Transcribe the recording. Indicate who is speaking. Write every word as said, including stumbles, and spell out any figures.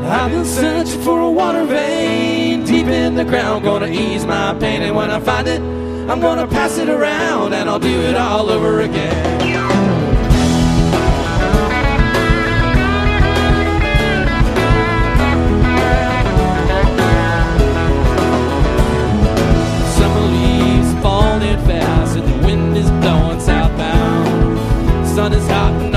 Speaker 1: I've been searching for a water vein deep in the ground, gonna ease my pain, and when I find it, I'm gonna pass it around, and I'll do it all over again. Summer leaves falling fast, and the wind is blowing southbound. Sun is hot